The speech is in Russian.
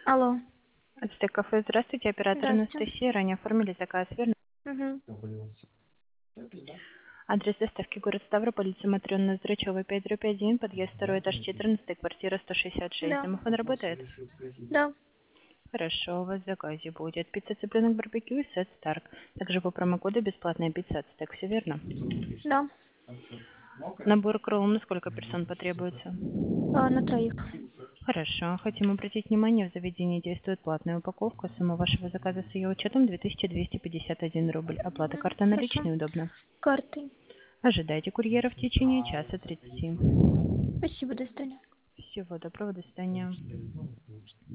Алло. Ацтек кафе, здравствуйте, оператор Здравствуйте. Анастасия. Ранее оформили заказ, верно? Угу. Адрес доставки город Ставрополь, улица Матрёна Зрачева, 5/1, подъезд 2, этаж 14, квартира 166. Да. Домофон работает? Да. Хорошо, у вас в заказе будет пицца цыпленок барбекю и сет Старк. Также по промокоду бесплатная пицца Ацтек, все верно? Да. Набор кролл на сколько персон потребуется? На троих. Хорошо. Хотим обратить внимание, в заведении действует платная упаковка. Сумма вашего заказа с ее учетом 2251 рубль. Оплата карта Хорошо. наличные удобно. Картой. Ожидайте курьера в течение часа 30. Спасибо, до свидания. Всего доброго, до свидания.